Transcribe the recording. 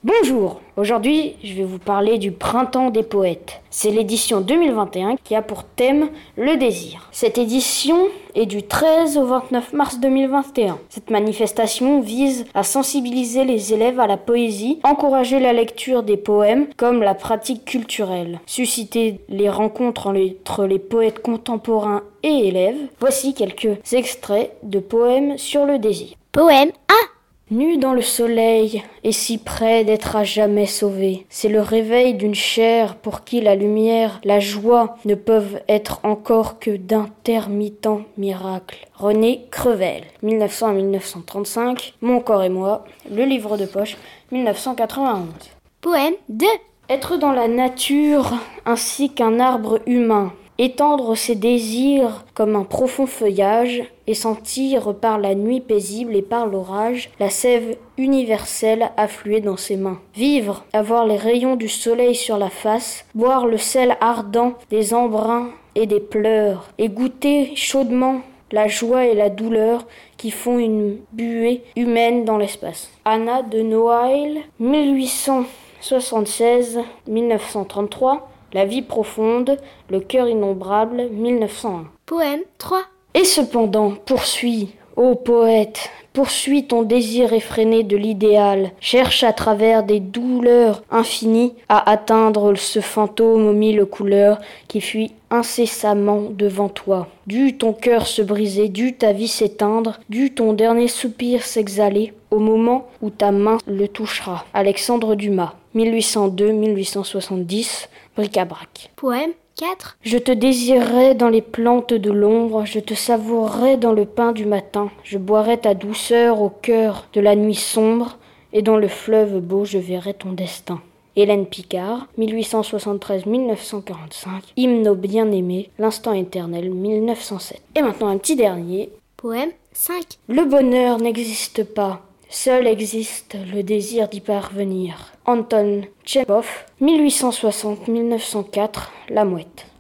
Bonjour, aujourd'hui je vais vous parler du Printemps des poètes. C'est l'édition 2021 qui a pour thème le désir. Cette édition est du 13 au 29 mars 2021. Cette manifestation vise à sensibiliser les élèves à la poésie, encourager la lecture des poèmes comme la pratique culturelle, susciter les rencontres entre les poètes contemporains et élèves. Voici quelques extraits de poèmes sur le désir. Poème 1. Nu dans le soleil et si près d'être à jamais sauvé, c'est le réveil d'une chair pour qui la lumière, la joie ne peuvent être encore que d'intermittents miracles. René Crevel, 1900 à 1935, Mon corps et moi, le livre de poche, 1991. Poème 2. Être dans la nature ainsi qu'un arbre humain. Étendre ses désirs comme un profond feuillage et sentir par la nuit paisible et par l'orage la sève universelle affluer dans ses mains. Vivre, avoir les rayons du soleil sur la face, boire le sel ardent des embruns et des pleurs et goûter chaudement la joie et la douleur qui font une buée humaine dans l'espace. Anna de Noailles, 1876-1933. La vie profonde, le cœur innombrable, 1901. Poème 3. Et cependant, poursuis, ô poète, poursuis ton désir effréné de l'idéal, cherche à travers des douleurs infinies à atteindre ce fantôme aux mille couleurs qui fuit incessamment devant toi. Dût ton cœur se briser, dût ta vie s'éteindre, dût ton dernier soupir s'exhaler au moment où ta main le touchera. Alexandre Dumas, 1802-1870, bric-à-brac. Poème 4. Je te désirerai dans les plantes de l'ombre, je te savourerai dans le pain du matin, je boirai ta douceur au cœur de la nuit sombre, et dans le fleuve beau je verrai ton destin. Hélène Picard, 1873-1945, Hymne au bien-aimé, l'instant éternel, 1907. Et maintenant un petit dernier. Poème 5. Le bonheur n'existe pas, seul existe le désir d'y parvenir. Anton Tchekhov, 1860-1904, La Mouette.